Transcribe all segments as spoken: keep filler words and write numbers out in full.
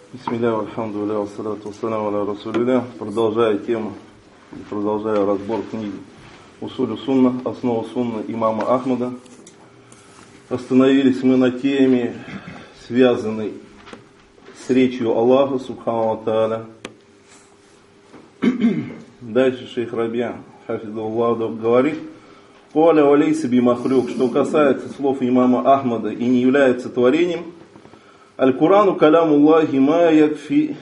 Бисмилля, альхамдулилля, вассалату вассаляму аля расулилля. Продолжая тему, продолжая разбор книги Усулю Сунна, основа Сунна имама Ахмада. Остановились мы на теме, связанной с речью Аллаха, субхану ва тааля. Дальше шейх Рабия, хафизаллаху, говорит: «Коля валейса би махлюк», что касается слов имама Ахмада и не является творением. Аль-Курану каляму Аллахи ма якфи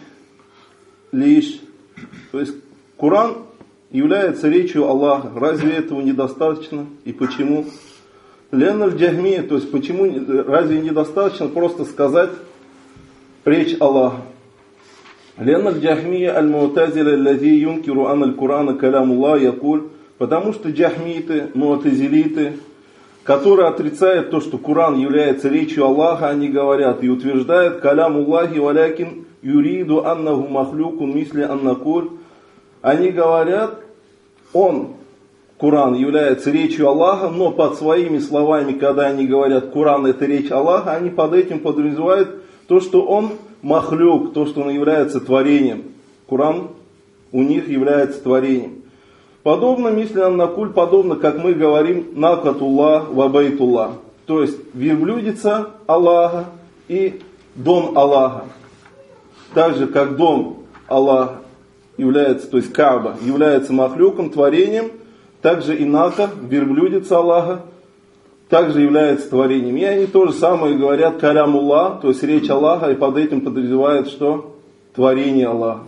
лиш. То есть Куран является речью Аллаха. Разве этого недостаточно? И почему? Лен аль-Джахмия, то есть почему, разве недостаточно просто сказать речь Аллаха? Лен аль-Джахмия аль-Му'тазиля аллази юнкиру ан аль-Курана каляму Аллах якуль. Потому что джахмиты, му'тазилиты, которые отрицают то, что Куран является речью Аллаха, они говорят и утверждают: «Каляму Аллахи валякин юриду аннаху махлюкун мисли аннакуль». Они говорят, он, Куран, является речью Аллаха, но под своими словами, когда они говорят Куран это речь Аллаха, они под этим подразумевают то, что он махлюк, то, что он является творением. Куран у них является творением. Подобно, мисли аннакуль, подобно, как мы говорим, накатуллах ва байтуллах. То есть верблюдица Аллаха и дом Аллаха. Так же, как дом Аллаха является, то есть Кааба, является махлюком, творением, также и нака, верблюдица Аллаха, также является творением. И они то же самое говорят калямуллах, то есть речь Аллаха, и под этим подразумевают, что творение Аллаха.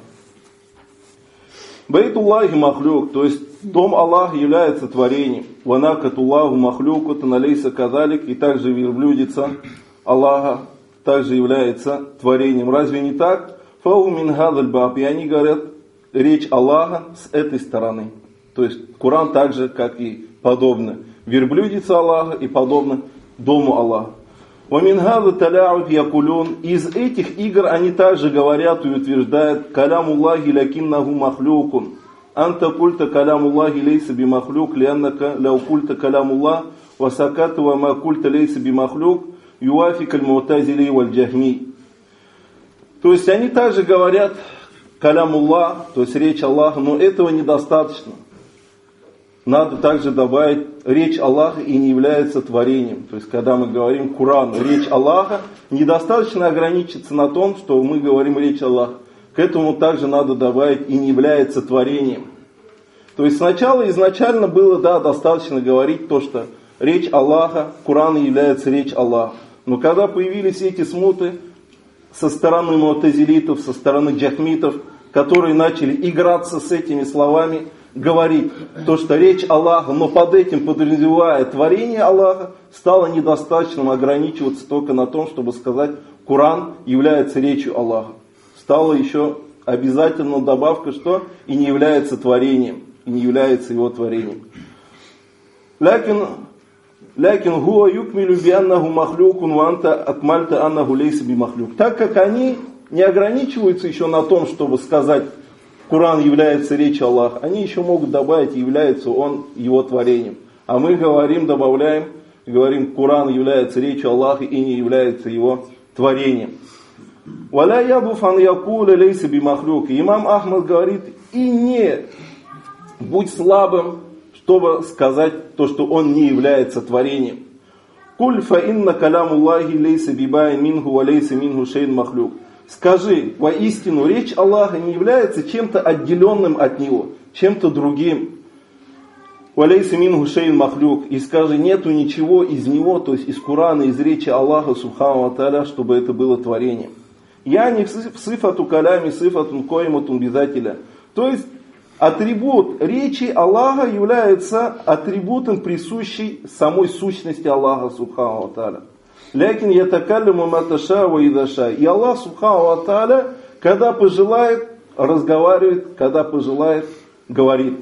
Байтуллахи махлюк, то есть дом Аллаха является творением. Ванакатуллаху махлюку таналейса кадалик, и также верблюдица Аллаха также является творением. Разве не так? Фау мин хадаль баб, и они говорят речь Аллаха с этой стороны. То есть Куран так же, как и подобно верблюдица Аллаха и подобно дому Аллаха. Ваминхаза таляут якулюн. Из этих игр они также говорят и утверждают: калямуллахи лякиннаху махлюкун. Анта культа калямуллахи лейса би махлюк, лианнака ляу культа калямуллах, васаката ва ма культа лейса би махлюк, юафик аль-му'тазили валь джахми. То есть они также говорят калямуллах, то есть речь Аллаха, но этого недостаточно. Надо также добавить речь Аллаха и не является творением. То есть, когда мы говорим Куран, речь Аллаха, недостаточно ограничиться на том, что мы говорим речь Аллаха. К этому также надо добавить и не является творением. То есть, сначала изначально было, да, достаточно говорить то, что речь Аллаха, Куран является речь Аллаха. Но когда появились эти смуты со стороны му'тазилитов, со стороны джахмитов, которые начали играться с этими словами, говорить то, что речь Аллаха, но под этим подразумевая творение Аллаха, стало недостаточным ограничиваться только на том, чтобы сказать Куран является речью Аллаха. Стала еще обязательно добавка, что и не является творением, и не является его творением. Лякин лякин хуа юкмилю би аннаху махлюкун ва анта акмальта аннаху лейса би махлюк. Так как они не ограничиваются еще на том, чтобы сказать Куран является речью Аллаха, они еще могут добавить, является он его творением. А мы говорим, добавляем, говорим, Куран является речью Аллаха и не является его творением. Валя ябуф ан якуля лейса би махлюк. Имам Ахмад говорит: и не будь слабым, чтобы сказать то, что он не является творением. Куль фа инна калямуллахи лейса бибайн минху ва лейса минху шейн махлюк. Скажи, воистину, речь Аллаха не является чем-то отделенным от Него, чем-то другим. Валейса минху шейн махлюк. И скажи, нету ничего из Него, то есть из Курана, из речи Аллаха, субхану ва тааля, чтобы это было творением. Я не в сифату калями, сифатун койматун бизателя. То есть атрибут речи Аллаха является атрибутом, присущей самой сущности Аллаха, субхану ва тааля. Лякин ятакалляму маташа ва идаша. И Аллах, субхану ва тааля, когда пожелает, разговаривает, когда пожелает, говорит.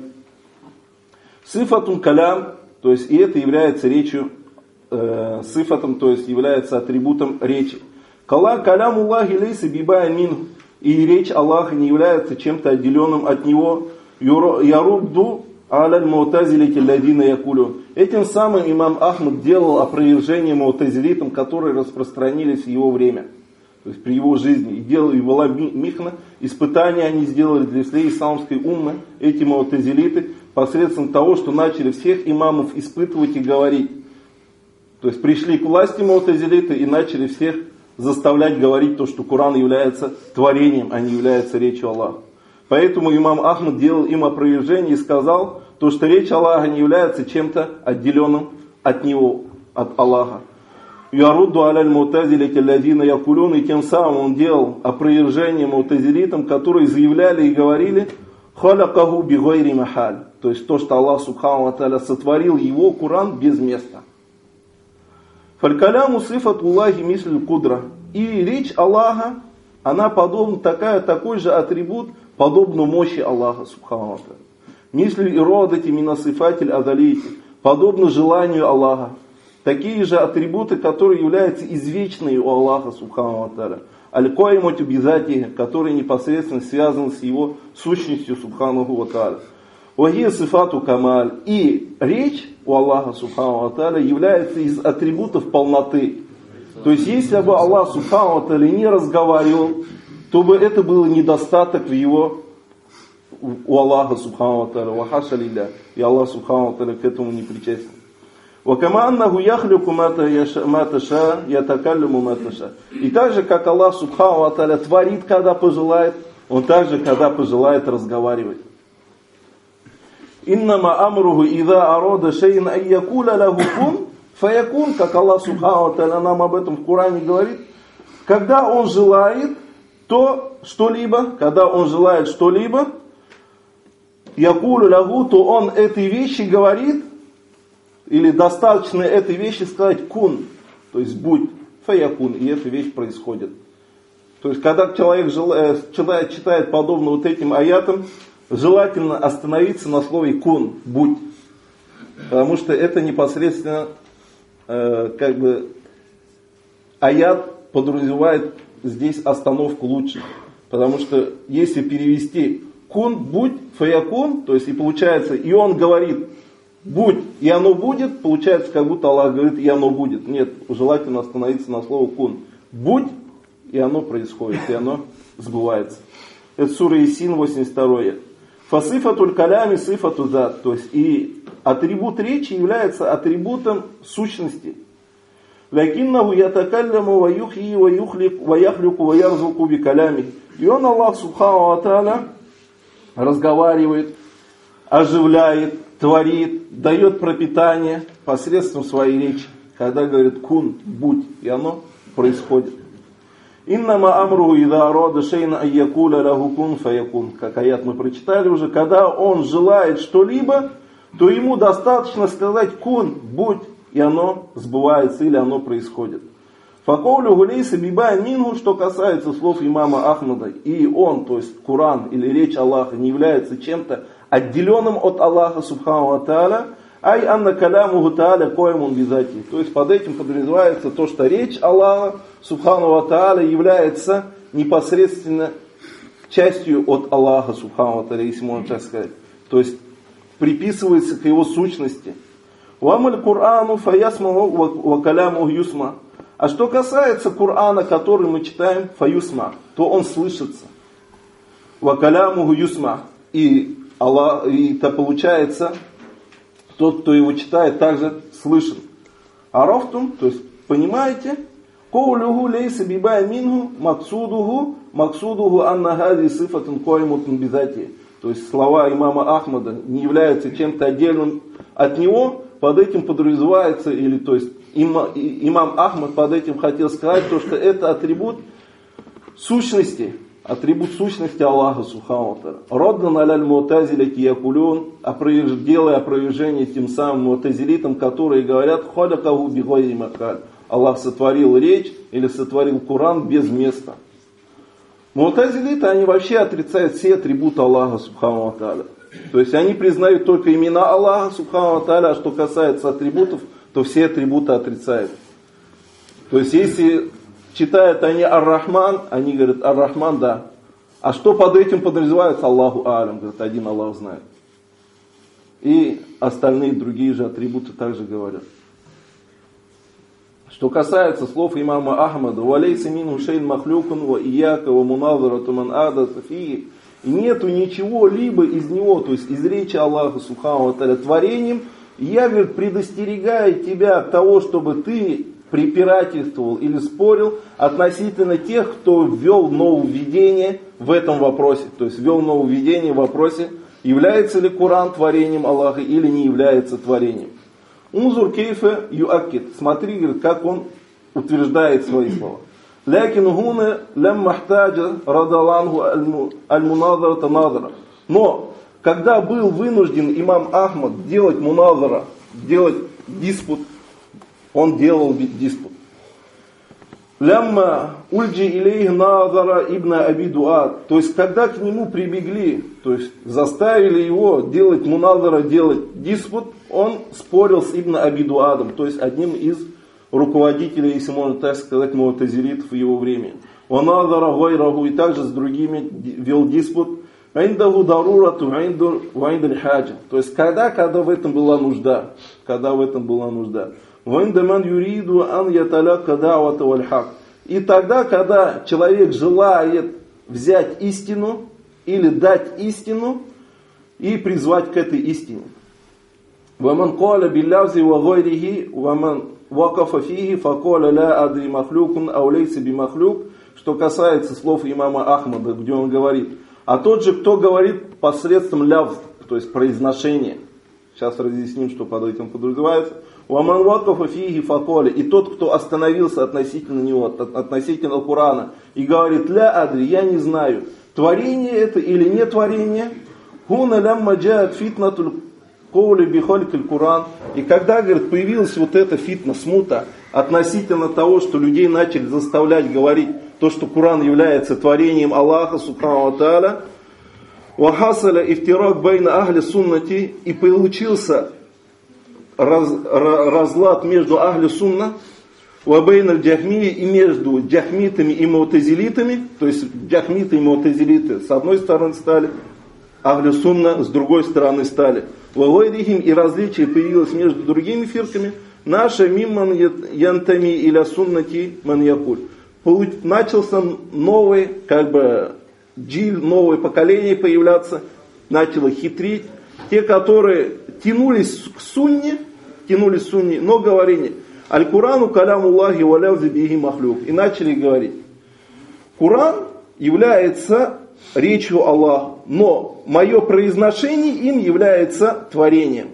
Сифатун калям, то есть и это является речью, э, сифатом, то есть является атрибутом речи. Кала калям Аллахи лейса бибайн мин. И речь Аллаха не является чем-то отделенным от него. Ярубду аляль му'тазилити ладина якулю. Этим самым имам Ахмад делал опровержение му'тазилитам, которые распространились в его время. то есть при его жизни, и делали его михна, испытания они сделали для всей исламской уммы, эти му'тазилиты, посредством того, что начали всех имамов испытывать и говорить. То есть пришли к власти му'тазилиты и начали всех заставлять говорить то, что Коран является творением, а не является речью Аллаха. Поэтому имам Ахмад делал им опровержение и сказал, то, что речь Аллаха не является чем-то отделенным от него, от Аллаха. Ярудду аляль му'тазилити аллазина якулун, и тем самым он делал опровержение му'тазилитам, которые заявляли и говорили халякаху бигайри махаль, то есть то, что Аллах субхану ва тааля сотворил его Коран без места. Фалькаляму сифатуллахи мислю кудра, и речь Аллаха, она подобна, такая, такой же атрибут, подобно мощи Аллаха субхану ва тааля. Мислю иродати минасифатель адалити, подобно желанию Аллаха. Такие же атрибуты, которые являются извечными у Аллаха субхану ва тааля. Аль-Койматю бизати, которые непосредственно связаны с его сущностью субхану ва тааля. Вахия сифату камаль. И речь у Аллаха субхану ва тааля является из атрибутов полноты. То есть если бы Аллах субхану ва тааля не разговаривал, то бы это был недостаток в его, у Аллаха субхану ва тааля. Вахаша лилля. И Аллах субхану ва тааля к этому не причастен. И так же, как Аллах субхану ва тааля творит, когда пожелает, он также, когда пожелает, разговаривать. Иннама амруху иза арода шейн ан якуля лаху кун фаякун, как Аллах субхану ва тааля нам об этом в Коране говорит, когда он желает то что-либо, когда он желает что-либо, якулю лаху, то он этой вещи говорит, или достаточно этой вещи сказать кун, то есть будь, фаякун, и эта вещь происходит. То есть, когда человек желает, читает, читает подобно вот этим аятам, желательно остановиться на слове кун, будь. Потому что это непосредственно, э, как бы, аят подразумевает здесь остановку лучше. Потому что, если перевести кун, будь, фаякун, то есть, и получается, и он говорит, будь, и оно будет, получается, как будто Аллах говорит, и оно будет. Нет, желательно остановиться на слово кун. Будь, и оно происходит, и оно сбывается. Это сура Ясин, восемьдесят второй. Фасифатуль калями сифату зат. То есть, и атрибут речи является атрибутом сущности. Лякиннаху ятакалляму ва юхьи ва юхлик ва яхлюку ва ярзуку би калями. И он, Аллах субхану ва тааля, разговаривает, оживляет, творит, дает пропитание посредством своей речи. Когда говорит кун, будь, и оно происходит. Иннама амру ида рода шейна айякуля лаху кун фаякун. Как аят мы прочитали уже. Когда он желает что-либо, то ему достаточно сказать кун, будь, и оно сбывается или оно происходит. Факоулю гулейса бибай мингу, что касается слов имама Ахмада, и он, то есть Коран или речь Аллаха, не является чем-то отделенным от Аллаха субхану ва тааля, ай анна калямуху тааля коймун бизати. То есть под этим подразумевается то, что речь Аллаха субхану ва тааля является непосредственно частью от Аллаха субхану ва тааля, если можно так сказать. То есть приписывается к его сущности. Вамаль Курану фаясмаху ва калямуху юсма. А что касается Корана, который мы читаем, фаюсма, то он слышится. Ва калямуху юсма. И Аллах, и это получается, тот, кто его читает, также слышен. Арафтум, то есть, понимаете, коулюху лейса бибай мингу максудуху максудуху анна хази сифатун коймутун бизати. То есть, слова имама Ахмада не являются чем-то отдельным от него, под этим подразумевается, или, то есть, има, имам Ахмад под этим хотел сказать, то, что это атрибут сущности, атрибут сущности Аллаха субхану ва тааля. Роддан аляль му'тазилити якулюн, делая опровержение тем самым му'тазилитам, которые говорят, халякаху бигайри махаль. Аллах сотворил речь или сотворил Коран без места. Му'тазилиты, они вообще отрицают все атрибуты Аллаха субхану ва тааля. То есть они признают только имена Аллаха субхану ва тааля, а что касается атрибутов, то все атрибуты отрицают. То есть если читают они Ар-Рахман, они говорят Ар-Рахман, да. А что под этим подразумевается? Аллаху Алям, говорит, один Аллах знает. И остальные другие же атрибуты также говорят. Что касается слов имама Ахмада, «Валейса мину шейн махлюкун ва ияка ва муназарату ман адаса фии». И нету ничего либо из него, то есть из речи Аллаха Субхану ва Тааля творением. И я, говорит, предостерегаю тебя от того, чтобы ты препирательствовал или спорил относительно тех, кто ввел нововведение в этом вопросе. То есть ввел нововведение в вопросе, является ли Коран творением Аллаха или не является творением. Унзур кейфа юаккид. Смотри, говорит, как он утверждает свои слова. Лякин хуна лям махтаджа радалангу аль-муназара назара. Но, когда был вынужден имам Ахмад делать муназара, делать диспут, он делал диспут. Лямма ульджи илейх назара ибн Аби Дуад. То есть, когда к нему прибегли, то есть, заставили его делать муназара, делать диспут, он спорил с ибн Аби Дуадом, то есть, одним из руководителей, если можно так сказать, муатазилитов в его времени. Ваназара гайраху, и также с другими вел диспут. Айндаху дарурату айнду вайндаль хаджа. То есть, когда, когда в этом была нужда. Когда в этом была нужда. Вайндаман юриду ан яталяка да'вата валь хак. И тогда, когда человек желает взять истину или дать истину и призвать к этой истине. Ваман каля биллявзи ва гайрихи ваман вакафа фихи факаля ля адри махлюкун аулейси би махлюк. Что касается слов имама Ахмада, где он говорит, а тот же, кто говорит посредством лявз, то есть произношения. Сейчас разъясним, что под этим подразумевается. Ваман вакафа фихи факаля. И тот, кто остановился относительно него, относительно Корана, и говорит, ля адри, я не знаю, творение это или не творение. Хуна лямма джаат фитнатуль коули бихалькаль Коран. И когда, говорит, появилась вот эта фитна, смута, относительно того, что людей начали заставлять говорить то, что Коран является творением Аллаха Субхану ва Тааля, вахасаля ифтирак байна ахли суннати, и получился раз, разлад между ахли сунна, вабейна джахмии, и между джахмитами и муатазилитами, то есть джахмиты и муатазилиты с одной стороны стали, ахли сунна с другой стороны стали. Вагайрихим, и различие появилось между другими фирками. Наша мимман янтами иля суннати ман якуль. Начался новый, как бы, джиль, новое поколение появляться, начало хитрить. Те, которые тянулись к сунне, тянулись к сунне, но говорили, аль-Курану калямуллахи валяузи бихи махлюк. И начали говорить, Коран является речью Аллаха, но мое произношение им является творением.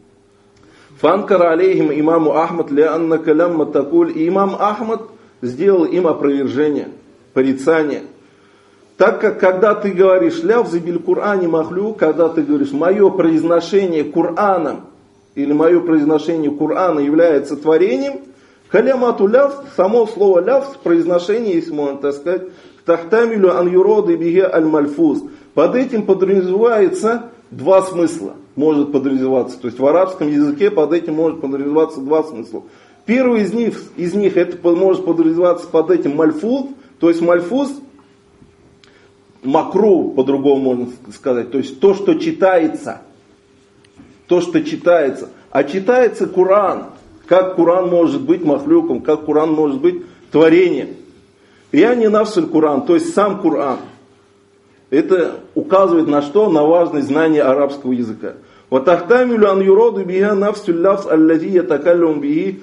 Фанкара алейхим имаму Ахмад лианна калямма такуль. И имам Ахмад сделал им опровержение, порицание. Так как когда ты говоришь лявзы биль Кур'ани махлю, когда ты говоришь мое произношение Кур'аном, или мое произношение Кур'ана является творением, калямату лявз, само слово лявз, произношение, если можно так сказать, тахтамилю ан юроды биге аль мальфуз. Под этим подразумевается два смысла. Может подразумеваться. То есть в арабском языке под этим может подразумеваться два смысла. Первый из них, из них это может подразумеваться под этим мальфуз. То есть мальфуз, макру по-другому можно сказать. То есть то, что читается. То, что читается. А читается Коран. Как Коран может быть махлюком, как Коран может быть творением. Я не нафсуль Коран, то есть сам Коран. Это указывает на что? На важность знания арабского языка. وَتَحْتَمِلُ أَنْ يُرَادُ بِهَا نَفْسُ اللَّفْظ الَّذِي يَتَكَلَّمُ بِهِ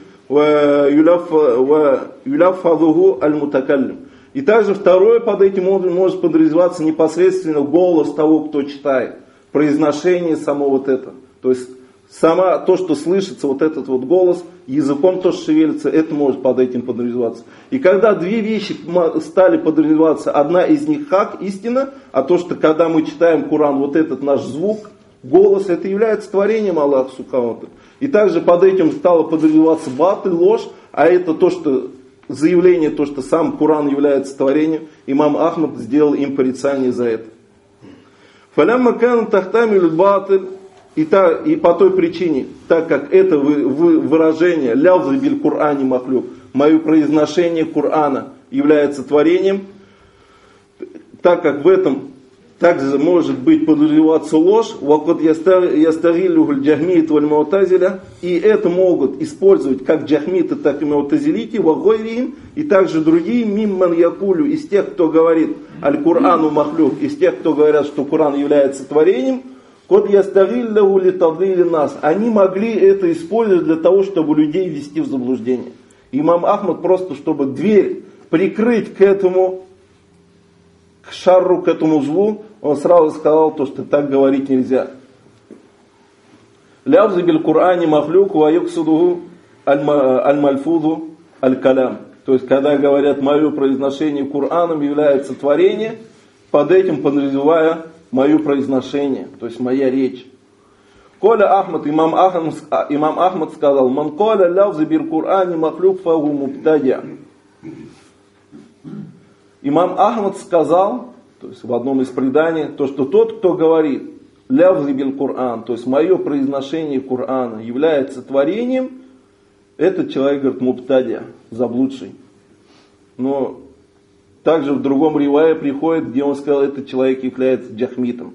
وَيُلَفَّظُهُ الْمُتَكَلِّمُ. И также второе под этим может подразумеваться непосредственно голос того, кто читает. Произношение само вот это. То есть сама то, что слышится, вот этот вот голос, языком тоже шевелится, это может под этим подразумеваться. И когда две вещи стали подразумеваться, одна из них хак, истина, а то, что когда мы читаем Коран, вот этот наш звук, голос, это является творением Аллаха Субхану ва Тааля. И также под этим стало подразумеваться батыль, ложь, а это то, что заявление, то, что сам Коран является творением, имам Ахмад сделал им порицание за это. Фалямма кан тахтамиль батыль. И, та, и по той причине, так как это выражение «лявза биль Кур'ани махлюк», мое произношение Корана является творением, так как в этом также может быть подразумеваться ложь, вакот ястагиллюхуль джахмит валь му'тазиля, и это могут использовать как джахмиты, так и му'тазилити, вагойрихим, и также другие, мимман якулю, из тех, кто говорит аль-Курану махлюк, из тех, кто говорят, что Коран является творением, кот ястагиллюху литадили нас, они могли это использовать для того, чтобы людей ввести в заблуждение. Имам Ахмад просто, чтобы дверь прикрыть к этому, к шарру, к этому злу, он сразу сказал то, что так говорить нельзя. Лявзы биль Кур'ани махлюк ва юксудуху аль-мальфуду аль-калям. То есть, когда говорят, мое произношение Кур'аном является творение, под этим подразумевая мое произношение, то есть моя речь. Коля Ахмад, имам Ахмад, имам Ахмад сказал, ман коля лявзы биль Кур'ани махлюк фагу мубтадя. Имам Ахмад сказал, то есть в одном из преданий, то, что тот, кто говорит лявзи биль Кур'ан, то есть мое произношение Кур'ана является творением, этот человек, говорит, мубтадия, заблудший. Но также в другом ривае приходит, где он сказал, этот человек является джахмитом.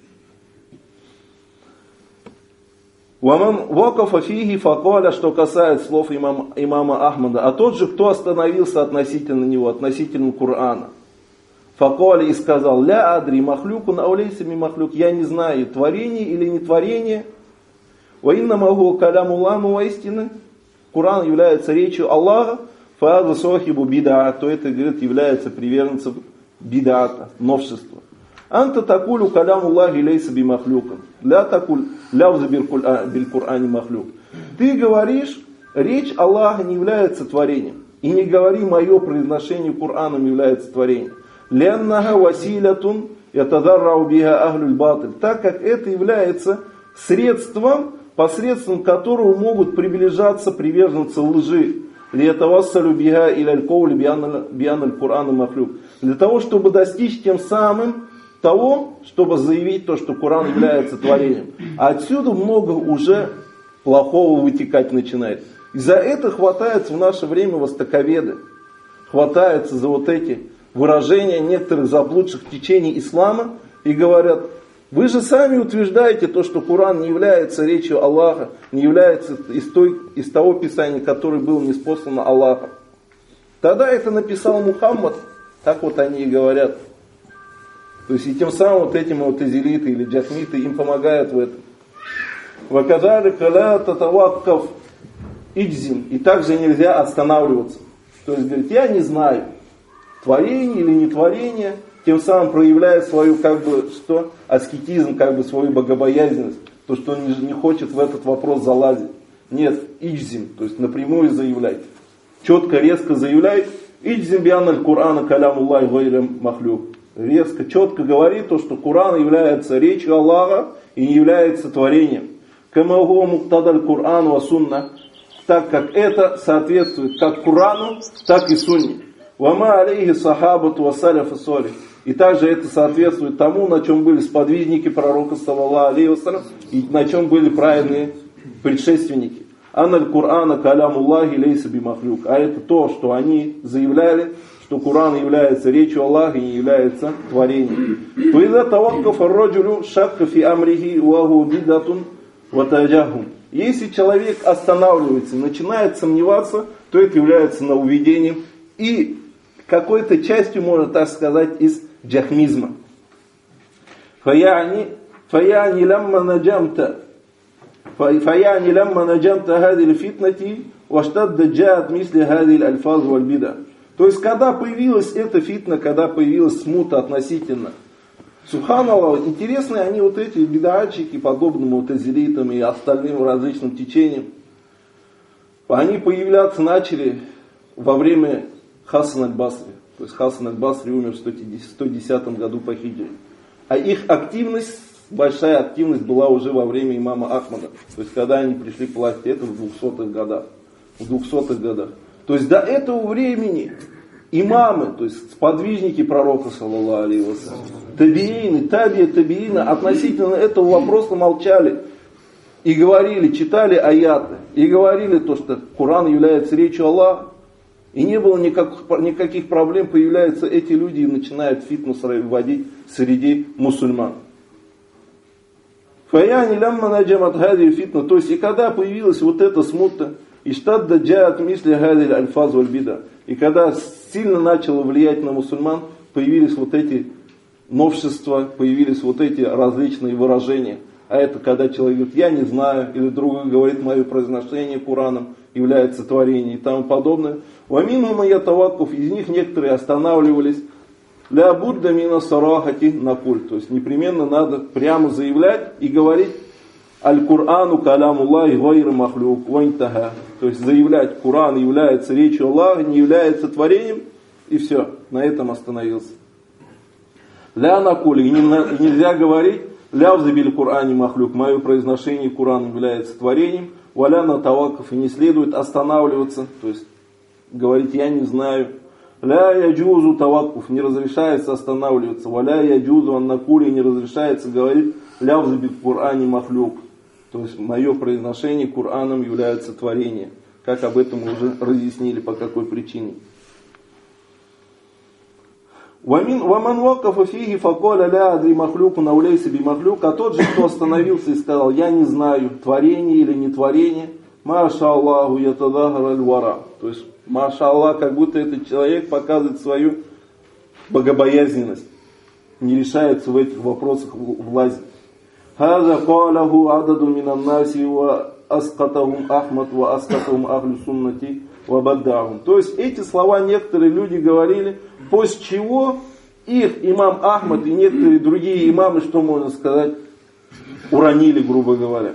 Ваман вакафа фиги факаля, что касается слов имама, имама Ахмада, а тот же, кто остановился относительно него, относительно Кур'ана. Факаля и сказал, ля адри махлюкун аулейсами махлюк, я не знаю, творение или не творение. Ваинна магу каляму ламу воистины. Кур'ан является речью Аллаха, фааза сохибу бида, то это, говорит, является приверженцем бидата, новшества. Анта такулю каляму Аллахи лейса би махлюкан. Ля такуль лявза биль Кур'ани махлюк. Ты говоришь, речь Аллаха не является творением. И не говори, мое произношение Кур'аном является творением. Леннага василятун ятадаррау биха ахлюль батыль. Так как это является средством, посредством которого могут приближаться приверженцы лжи. Лиятавассалю биха иляль коули бианаль Кур'ана махлюк. Для того, чтобы достичь тем самым того, чтобы заявить то, что Коран является творением. А отсюда много уже плохого вытекать начинает. И за это хватается в наше время востоковеды. Хватается за вот эти выражения некоторых заблудших течений ислама и говорят, вы же сами утверждаете то, что Коран не является речью Аллаха, не является из, той, из того писания, которое было ниспослано Аллахом. Тогда это написал Мухаммад, так вот они и говорят. То есть и тем самым вот этим вот изелиты или джахмиты им помогают в этом. Вакадалика ля татаваккав иджзим. И также нельзя останавливаться. То есть говорит, я не знаю, творение или не творение, тем самым проявляя свою как бы что аскетизм, как бы свою богобоязненность, то, что он не, не хочет в этот вопрос залазить. Нет, иджзим, то есть напрямую заявлять. Четко, резко заявляет, иджзим бианаль Кур'ана калямуллахи гайрам махлюк. Резко, четко говорит то, что Коран является речью Аллаха и не является творением. Камагу муктадаль Кур'ан ва сунна, так как это соответствует как Корану, так и Сунне. Вама алейхи сахабату ва саляфа солих. И также это соответствует тому, на чем были сподвижники пророка саллаллаху алейхи вассалям и на чем были праведные предшественники. Аналь Кур'ана калямуллахи лейса би махлюк. А это то, что они заявляли, что Коран является речью Аллаха и не является творением. Если человек останавливается, начинает сомневаться, то это является нововведением и какой-то частью, можно так сказать, из джахмизма. Фаяни лямма наджамта Фаяни лямма наджамта хадиль фитнати ваштадда джаат мисли хадиль альфаз валь бида. То есть, когда появилась эта фитна, когда появилась смута относительно Субханаллах, интересные они вот эти бидачики, подобным вот азеритам и остальным различным течениям, они появляться начали во время Хасан аль-Басри. То есть Хасан аль-Басри умер в сто десятом году по хиджре. А их активность, большая активность была уже во время имама Ахмада. То есть когда они пришли к власти, это в двухсотых годах. В двухсотых годах. То есть до этого времени имамы, то есть сподвижники пророка, саллаллаху алейхи вассалям, табиины, табия, табиины, относительно этого вопроса молчали. И говорили, читали аяты, и говорили то, что Коран является речью Аллаха. И не было никаких, никаких проблем, появляются эти люди и начинают фитнес вводить среди мусульман. Фаяни лямма наджамат хади фитна. То есть и когда появилась вот эта смута, и штадда джаат мисли хади альфаз валь бида. И когда сильно начало влиять на мусульман, появились вот эти новшества, появились вот эти различные выражения. А это когда человек говорит, я не знаю, или другой говорит, мое произношение Кораном является творением и тому подобное. Вамину маятаваков, из них некоторые останавливались. Ля будда мина сарахати накуль. То есть непременно надо прямо заявлять и говорить аль-Курану калямуллахи гайр махлюк вайнтаха. То есть заявлять, Куран является речью Аллаха, не является творением. И все, на этом остановился. Ля накуль. И нельзя говорить ля взабили Курани махлюк. Мое произношение Куран является творением. Валя на таваков. И не следует останавливаться. То есть говорить я не знаю. Ля яджузу тавакуф, не разрешается останавливаться. Валя яджузу аннакули, не разрешается говорить ля взабили Курани махлюк. То есть мое произношение Кураном является творением. Как об этом мы уже разъяснили, по какой причине. Ваман вакафа фиги факоля ля адри махлюку наулейся би махлюк. А тот же, кто остановился и сказал, я не знаю, творение или не творение, маша Аллаху ятадахар аль-вара. То есть, маша Аллах, как будто этот человек показывает свою богобоязненность. Не решается в этих вопросах влазить. Хаза калаху ададу минан наси ва аскатахум Ахмад ва аскатахум ахлю суннати ва баддахум. То есть эти слова некоторые люди говорили, после чего их имам Ахмад и некоторые другие имамы, что можно сказать, уронили, грубо говоря.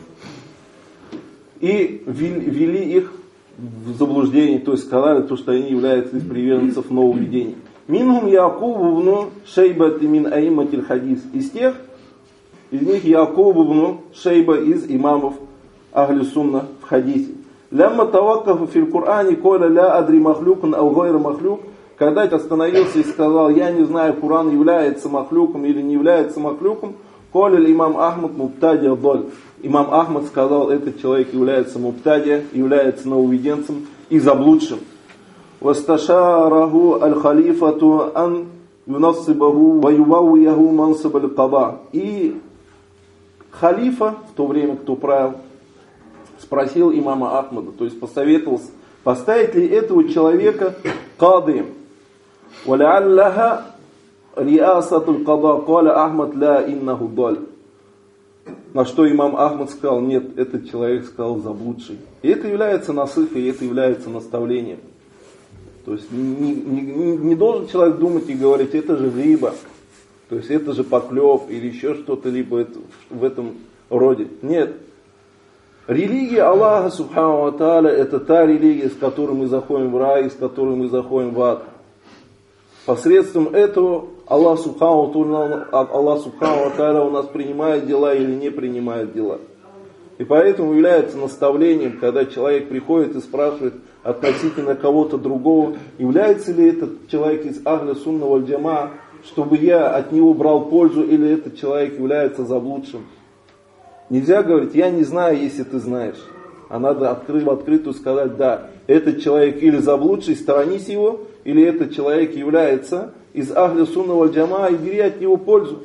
И ввели их в заблуждение, то есть сказали, то, что они являются из приверженцев нововведений. Минхум Якубу вну Шейбат мин аиматиль хадис. Из тех, из них Якубу вну Шейба из имамов Ахли Сунна в хадисе. Лямма таваккафа фил Кур'ани коля ля адри махлюкан ау гайра махлюк. Когда остановился и сказал, я не знаю, Куран является махлюком или не является махлюком, коля имам Ахмад мубтадия доль. Имам Ахмад сказал, этот человек является мубтадия, является нововведенцем и заблудшим. Васташараху аль-халифату ан юнассибаху ва юбауяху мансаб аль-каба. И халифа, в то время, кто правил, спросил имама Ахмада, то есть посоветовался, поставить ли этого человека кадием. وَلَعَلَّهَا رِيَاسَةُ الْقَضَاءِ قَالَ أَحْمَدْ لَا إِنَّهُ ضَلْ. На что имам Ахмад сказал, нет, этот человек сказал заблудший. И это является насыхой, и это является наставлением. То есть не, не, не должен человек думать и говорить, это же риба, то есть это же поклеп или еще что-то либо это, в этом роде. Нет. Религия Аллаха Субхану ва Тааля это та религия, с которой мы заходим в рай, с которой мы заходим в ад. Посредством этого Аллах Субхану ва Тааля у нас принимает дела или не принимает дела. И поэтому является наставлением, когда человек приходит и спрашивает относительно кого-то другого, является ли этот человек из Ахля Сунна валь Джамаа, чтобы я от него брал пользу, или этот человек является заблудшим. Нельзя говорить, я не знаю, если ты знаешь. А надо открыть, в открытую сказать, да, этот человек или заблудший, сторонись его, или этот человек является из Ахля Сунна валь Джамаа, и бери от него пользу.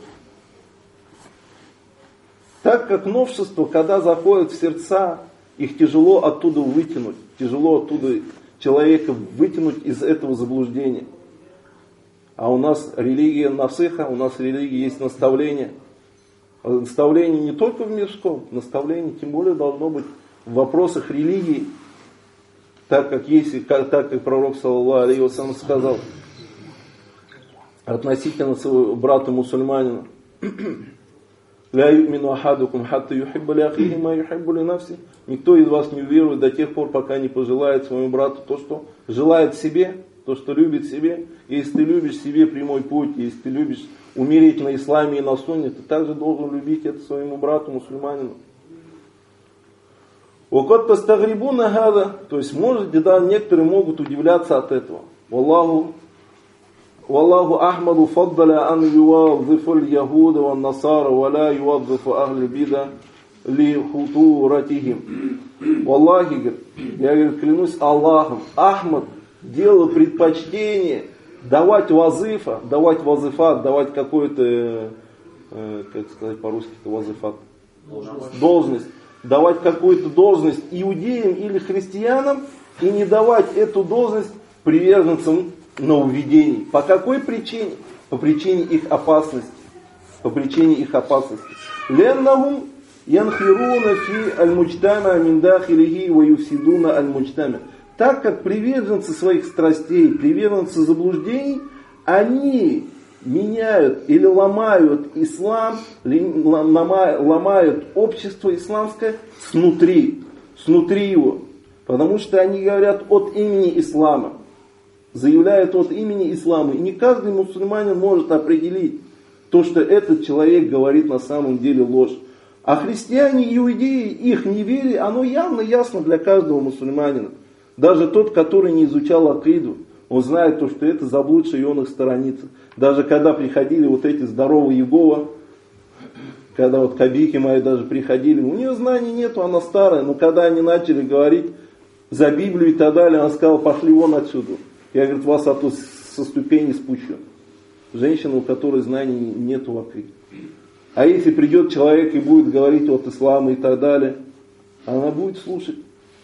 Так как новшество, когда заходит в сердца, их тяжело оттуда вытянуть, тяжело оттуда человека вытянуть из этого заблуждения. А у нас религия насыха, у нас религия есть наставление. Наставление не только в мирском, наставление тем более должно быть в вопросах религии, так как есть, как, так как пророк саллаллаху алейхи ва саллям сказал относительно своего брата мусульманина: «Ля ю'мину ахадукум хатта юхибба ли ахихи ма юхиббу ли нафси». Никто из вас не уверует до тех пор, пока не пожелает своему брату то, что желает себе, то, что любит себе. Если ты любишь себе прямой путь, если ты любишь умереть на исламе и на сунне, ты также должен любить это своему брату мусульманину. Вакат тастагрибуна хада, то есть может, да, некоторые могут удивляться от этого. Валлаху Валлаху Ахмаду фаддаля ан ювадзифу аль-яхуда ва насара ва ла ювадзифу ахли бида ли хутуратихим. Валлахи, я говорю, клянусь Аллахом, Ахмад делал предпочтение давать вазифа, давать вазифа, давать какой-то, э, как сказать по-русски, вазифа, должность. должность, давать какую-то должность иудеям или христианам и не давать эту должность приверженцам нововведений. По какой причине? По причине их опасности. По причине их опасности. Леннахум янхируна фи аль-муджтама мин дахилихи ва юфсидуна аль-муджтама. Так как приверженцы своих страстей, приверженцы заблуждений, они меняют или ломают ислам, ломают общество исламское снутри, снутри его. Потому что они говорят от имени ислама, заявляют от имени ислама. И не каждый мусульманин может определить то, что этот человек говорит на самом деле ложь. А христиане и иудеи, их неверие, оно явно ясно для каждого мусульманина. Даже тот, который не изучал акиду, он знает то, что это заблудший, и он их сторонится. Даже когда приходили вот эти здоровые Иеговы, когда вот кабики мои даже приходили, у нее знаний нету, она старая, но когда они начали говорить за Библию и так далее, она сказала, пошли вон отсюда. Я, говорит, вас а то со ступени спущу. Женщина, у которой знаний нету в акиде. А если придет человек и будет говорить от ислама и так далее, она будет слушать.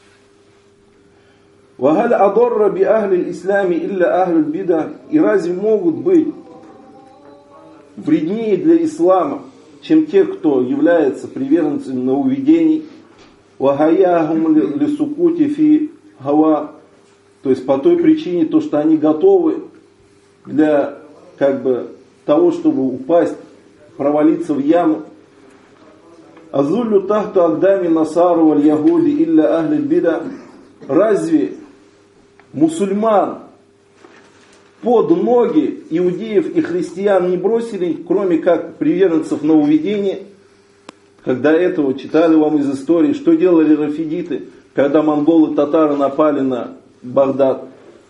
وَهَلْ أَضَرَّ بِأَهْلِ الْإِسْلَامِ إِلَّا أَهْلُ الْبِدَعِ. И разве могут быть вреднее для ислама, чем те, кто является приверженцами нововведений? وَهَيَاهُمْ لِسُكُوتِ فِي هَوَى. То есть по той причине, то, что они готовы для как бы, того, чтобы упасть, провалиться в яму. «Азуллю тахту агдами насару валь ягуди илля ахли бида». Разве мусульман под ноги иудеев и христиан не бросили, кроме как приверженцев нововведения? Когда этого читали вам из истории, что делали рафидиты, когда монголы, татары напали на Багдад?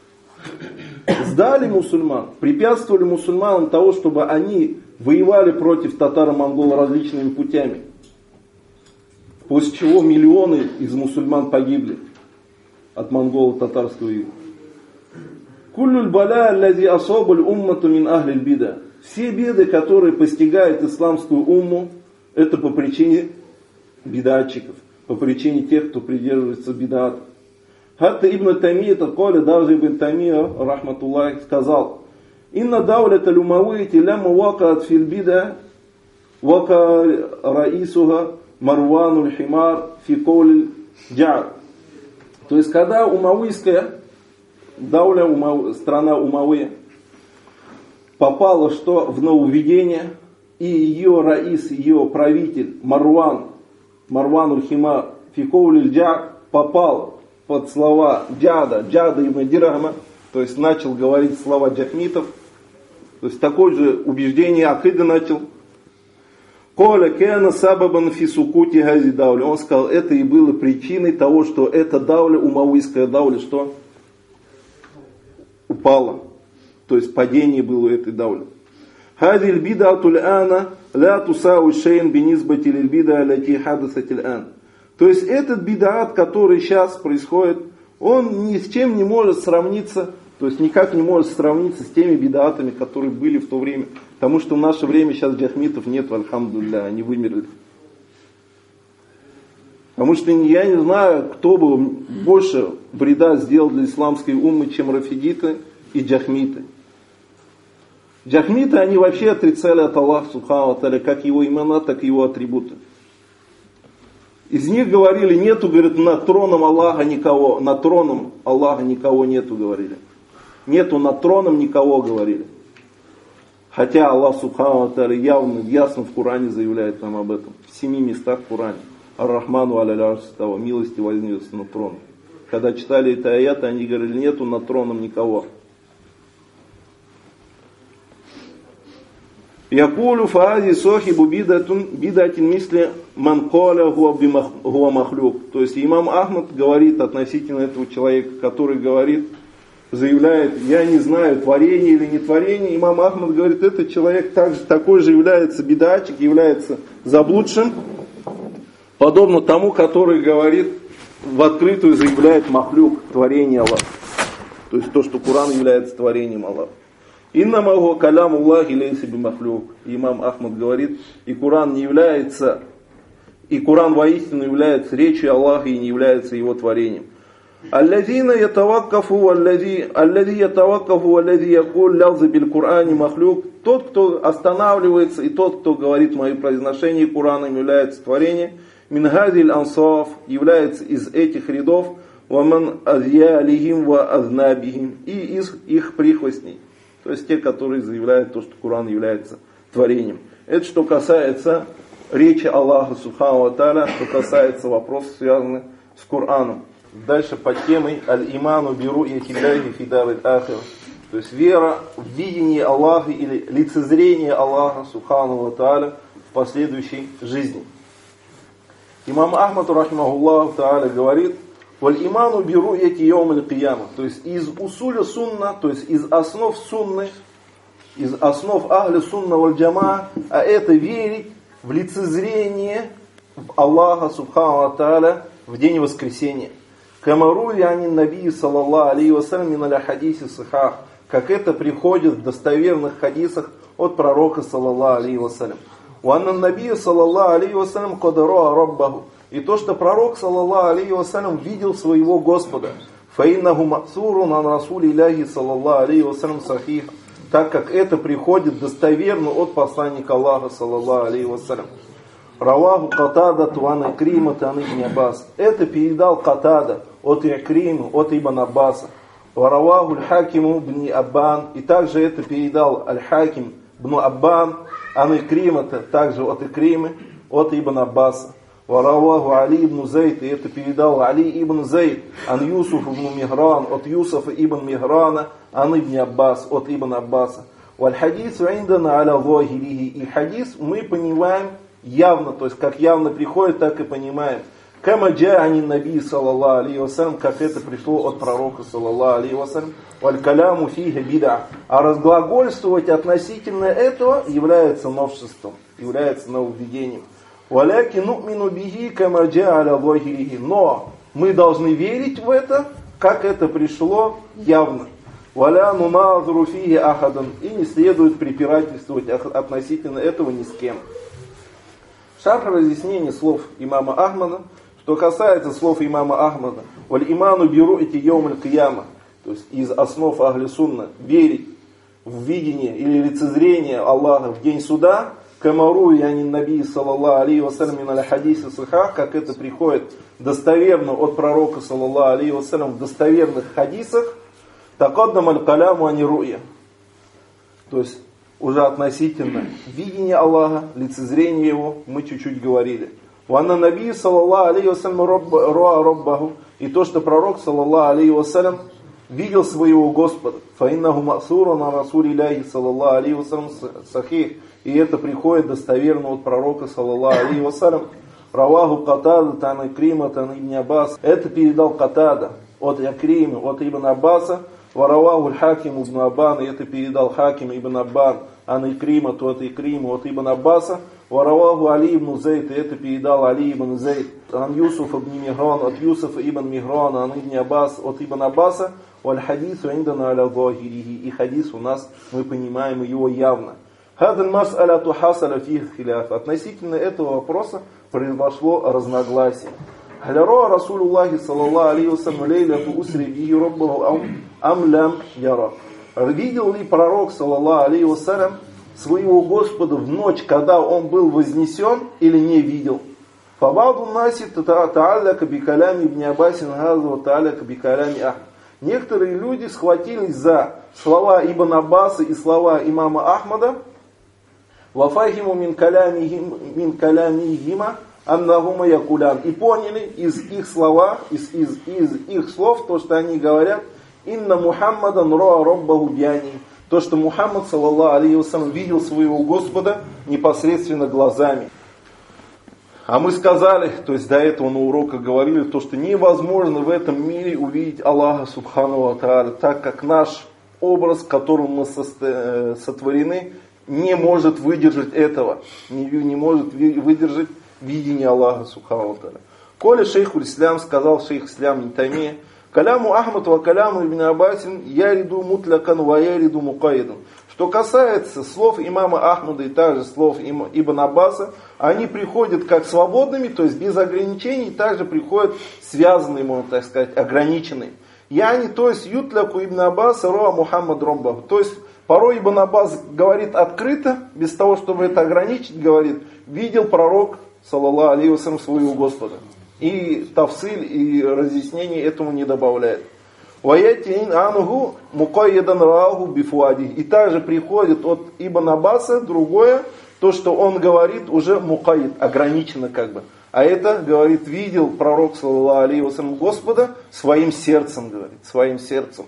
Сдали мусульман, препятствовали мусульманам того, чтобы они воевали против татаро-монголов различными путями. После чего миллионы из мусульман погибли от монголо-татарского ига. Куллюль баля аллази асабуль уммату мин ахлиль бида. Все беды, которые постигают исламскую умму, это по причине бидатчиков, по причине тех, кто придерживается бидата. Хатта ибн Тамия, коли даже ибн Тамия, рахматуллах, сказал: «Инна даулята люмавити ляма вакаат фил бида, вака раисуха Марвануль химар фи коуль джар». То есть, когда умавийская дауля, умав, страна Умавы, попала что в нововведение, и ее раис, ее правитель Марван, Марвануль химар фи коуль джар попал под слова джада, джада ибн Дирама, то есть начал говорить слова джахмитов, то есть такое же убеждение акида начал. Коля кена сабабан фи сукути хази дауля. Он сказал, это и было причиной того, что эта дауля, умавийская дауля, что упала. То есть падение было у этой даули. Хадиль бида атуль-ана ла тусау шейн бинизбати лиль бида лати хадасатиль-ан. То есть этот бидаат, который сейчас происходит, он ни с чем не может сравниться, то есть никак не может сравниться с теми бидаатами, которые были в то время. Потому что в наше время сейчас джахмитов нет, альхамдулилля, они вымерли. Потому что я не знаю, кто бы больше вреда сделал для исламской уммы, чем рафидиты и джахмиты. Джахмиты, они вообще отрицали от Аллаха Субхану ва Тааля, как его имена, так и его атрибуты. Из них говорили, нету, говорит, над троном Аллаха никого, над троном Аллаха никого нету, говорили. Нету над троном никого, говорили. Хотя Аллах Субхану ва Тааля явно, ясно в Коране заявляет нам об этом. В семи местах в Коране. Ар-Рахману аля арши става, милости вознесся над троном. Когда читали это аяты, они говорили, нету над троном никого. Якулю фаази сохибу бидатин мисли манколя гуа махлюк. То есть имам Ахмад говорит относительно этого человека, который говорит, заявляет, я не знаю, творение или не творение. Имам Ахмад говорит, этот человек также, такой же является бидатчик, является заблудшим, подобно тому, который говорит, в открытую заявляет махлюк, творение Аллаха. То есть то, что Коран является творением Аллаха. Иннама хуа каляму Аллахи лейса бимахлюк. Имам Ахмад говорит, и Коран не является, и Коран воистину является речью Аллаха и не является его творением. Аллазина ятаваккафу, аллази ятаваккафу, аллази якуль лявза биль Кур'ани махлюк. Тот, кто останавливается, и тот, кто говорит, мое произношение Кураном является творением. Минхазиль ансаф является из этих рядов. Ваман азьялихим ва азнабихим, и из их прихвостней. То есть те, которые заявляют то, что Коран является творением. Это что касается речи Аллаха Субхану ва Тааля, что касается вопросов, связанных с Кораном. Дальше под темой аль-иману биру и хиляхи фидар аль-ахир. То есть вера в видение Аллаха или лицезрение Аллаха Субхану ва Тааля в последующей жизни. Имам Ахмад рахимахуллаху Тааля говорит: валь-иману биру яти йом аль-кияма. То есть из усуля сунна, то есть из основ сунны, из основ ахли сунна валь-джама, а это верить в лицезрение в Аллаха Субхану ва Тааля в день воскресения. Камару янин наби саллаллаху алейхи вассалям мин аль-хадиси сахах, как это приходит в достоверных хадисах от пророка саллаллаху алейхи вассалям. Уанна наби саллаллаху алейхи вассалям кадаруа раббаху. И то, что пророк саллаллаху алейхи вассалям видел своего Господа. Фаиннаху мацурун ан расулилляхи саллаллаху алейхи вассалям сахих, так как это приходит достоверно от посланника Аллаха саллаллаху алейхи вассалям. Раваху Катада туан Икрима тан ибн Аббас. Это передал Катада от Икрима, от Ибн Аббаса. Вараваху аль-Хакиму бни Аббан. И также это передал аль-Хаким бну Аббан, ан Икрима, также от Икримы, от Ибн Аббаса. Вараваху Али ибн Зайд. И это передал Али ибн Зайд, ан Юсуф ибн Михран, от Юсуфа ибн Михрана, ан Ибн Аббас, от Ибн Аббаса. Валь-Хадис индана аля захирихи. И хадис мы понимаем явно, то есть как явно приходит, так и понимаем. Кама джа'ани наби саллаллаху алейхи вассалям, как это пришло от пророка саллаллаху алейхи вассалям. Валь каляму фиха бида. А разглагольствовать относительно этого является новшеством, является нововведением. Валяки ну'мину бихи кама джа'аля захирихи. Но мы должны верить в это, как это пришло явно. Валя нуназру фихи ахадан. И не следует препирательствовать относительно этого ни с кем. Шарх разъяснение слов имама Ахмада. Что касается слов имама Ахмада, валь иману биру эти йом аль-кияма, то есть из основ ахли сунна, верить в видение или лицезрение Аллаха в день суда, камару янин наби саллаллаху алейхи вассалям мин аль-хадиси сахах, как это приходит достоверно от пророка саллаллаху алейхи вассалям в достоверных хадисах, такаддам аль-каляму ани ру'я. То есть уже относительно видения Аллаха, лицезрения Его, мы чуть-чуть говорили. Ванна наби саллаллаху алейхи вассалям руа раббаху. И то, что пророк саллаллаху алейхи вассалям видел своего Господа. Фаиннаху мa'сурун ан расулилляхи саллаллаху алейхи вассалям сахих. И это приходит достоверно от пророка саллаллаху алейхи вассалям. Раваху Катада тан Икрима тан ибн Аббас. Это передал Катада от Икрима, от Ибн Аббаса. Вараваху аль-Хаким ибн Аббан. И это передал Хаким ибн Аббан. Ан Икрима, то от Икрима, от Ибн Аббаса. Вараваху Али ибн Зайд, и это передал Али ибн Зайд. Ан Юсуф ибн Михран, от Юсуфа ибн Михрана, ан Ибн Аббас, от Ибн Аббаса. Валь хадису индана аля захирихи. И хадис у нас, мы понимаем его явно. Хадаль мас'аляту хасаля фих хиляф. Относительно этого вопроса произошло разногласие. Халяро Расулуллахи саллаллаху алейхи вассалям лейляту усри бихи раббаху ам лям яра. Видел ли пророк саллаллаху алейхи вассалям своего Господа в ночь, когда он был вознесен, или не видел? Фабаду наси та'алляка бикалями ибн Аббасин газва та'алляка бикалями Ахмад. Некоторые люди схватились за слова Ибн Аббаса и слова имама Ахмада. Вафахиму мин калямихима аннахума якулян. И поняли из их слова, из, из, из их слов, то, что они говорят, инна Мухаммадан роа роббаху бьяни. То, что Мухаммад, саллаллаху алейхи вассалям, видел своего Господа непосредственно глазами. А мы сказали, то есть до этого на уроках говорили, то, что невозможно в этом мире увидеть Аллаха Субхану ва Тааля, так как наш образ, которым мы сотворены, не может выдержать этого, не, не может выдержать видение Аллаха Субхану ва Тааля. Коли шейхуль ислям, сказал шейх ислям ибн Таймия, Каляму Ахмад ва каляму ибн Аббасин яриду мутлякан ва яриду мукайдан. Что касается слов имама Ахмада и также слов Ибн Аббаса, они приходят как свободными, то есть без ограничений, также приходят связанные, можно так сказать, ограниченные. Яни, то есть ютляку Ибн Аббаса роа Мухаммад роббаху. То есть порой Ибн Аббас говорит открыто, без того, чтобы это ограничить, говорит, видел пророк, саллаллаху алейхи вассалям, своего Господа. И тавсиль, и разъяснение этому не добавляет. И также приходит от Ибн Аббаса другое, то, что он говорит уже мукайид, ограничено как бы. А это, говорит, видел пророк, саллаллаху алейхи вассалям, Господа своим сердцем, говорит, своим сердцем.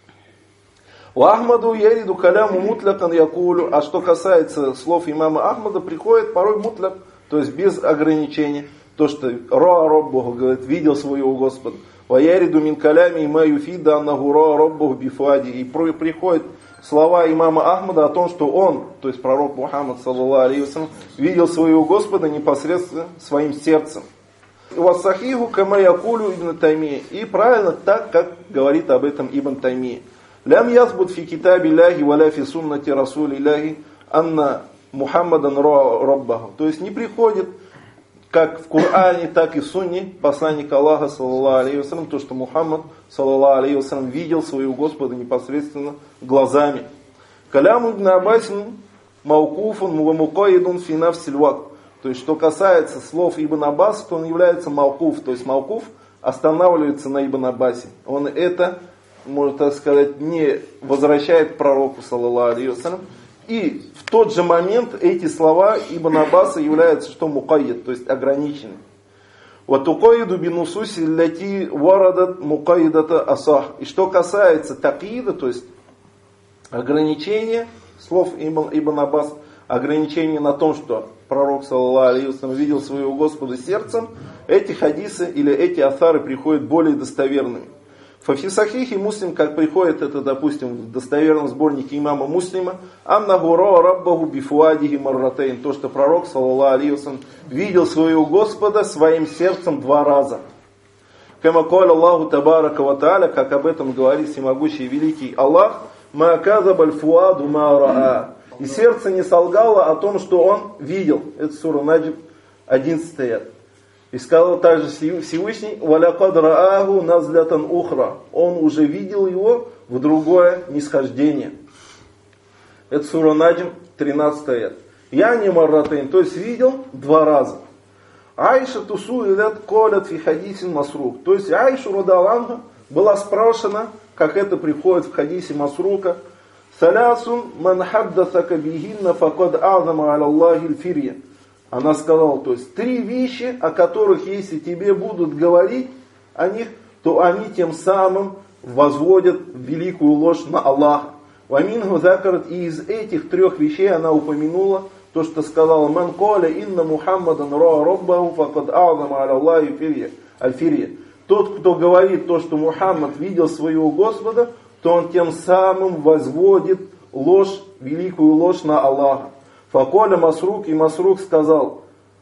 Ахмаду яриду каляму мутлякан якулю. А что касается слов имама Ахмада, приходит порой мутляк, то есть без ограничения. То, что роа роббаху, говорит, видел своего Господа. Ваяриду мин калями ма юфида аннаху роа роббаху бифуади. И приходят слова имама Ахмада о том, что он, то есть пророк Мухаммад, саллаллаху алейхи вассалям, видел своего Господа непосредственно своим сердцем. Вассахиху кама якулю ибн Таймия. И правильно так, как говорит об этом Ибн Таймия. Лям язбут фи китаби ляхи валя фи суннати расули ляхи анна Мухаммадан роа роббаху. То есть не приходит как в Коране, так и в Сунне посланник Аллаха, саллаллаху алейхи вассалям, то, что Мухаммад, саллаллаху алейхи вассалям, видел своего Господа непосредственно глазами. Каляму ибн Аббасин маукуфун ва мукайидун фи нафсиль вакт. То есть, что касается слов Ибн Аббаса, то он является маукуф. То есть, маукуф останавливается на Ибн Аббасе. Он это, можно так сказать, не возвращает к пророку, саллаллаху алейхи вассалям. И в тот же момент эти слова Ибн Аббаса являются что мукайид, то есть ограничены. Вот укайиду бинусуси ляти варадат мукайидата асах. И что касается такида, то есть ограничения слов Ибн, Ибн Аббас, ограничения на том, что пророк, саллаллаху алейхи вассалям, видел своего Господа сердцем, эти хадисы или эти асары приходят более достоверными. Фафи сахихи Муслим, как приходит это, допустим, в достоверном сборнике имама Муслима, аннаху роа раббаху бифуадихи марратейн, то, что пророк, саллаллаху алейхи вассалям, видел своего Господа своим сердцем два раза. Кама каля Аллаху табарака ва тааля, как об этом говорит всемогущий и великий Аллах, ма казабаль фуаду ма раа. И сердце не солгало о том, что он видел. Это сура Наджм, одиннадцатый аят. И сказал также Всевышний, «Валякад рааху назлятан ухра». Он уже видел его в другое нисхождение. Это сура Наджм, тринадцатый аят. Я не марратейн, то есть видел два раза. Айша тусу илят колят фи хадисин масрук. То есть Айшу радаланха была спрашена, как это приходит в хадисе Масрука, «Салясун ман хаддасака бихинна факад азама аля Аллахи льфирья». Она сказала, то есть три вещи, о которых, если тебе будут говорить о них, то они тем самым возводят великую ложь на Аллаха. Ваминху закарат, и из этих трех вещей она упомянула то, что сказала, «Ман коля инна Мухаммадан роа роббаху факад а'зама аля Аллахи аль-фирья». Тот, кто говорит то, что Мухаммад видел своего Господа, то он тем самым возводит ложь, великую ложь на Аллаха. Факоля Масрук, и Масрук сказал,